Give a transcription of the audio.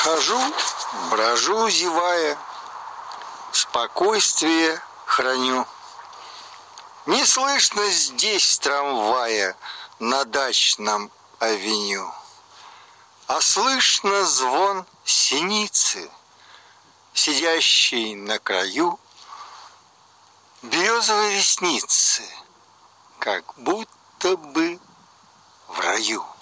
Хожу, брожу, зевая, спокойствие храню. Не слышно здесь трамвая на дачном авеню, а слышно звон синицы, сидящей на краю березовой ресницы, как будто бы в раю.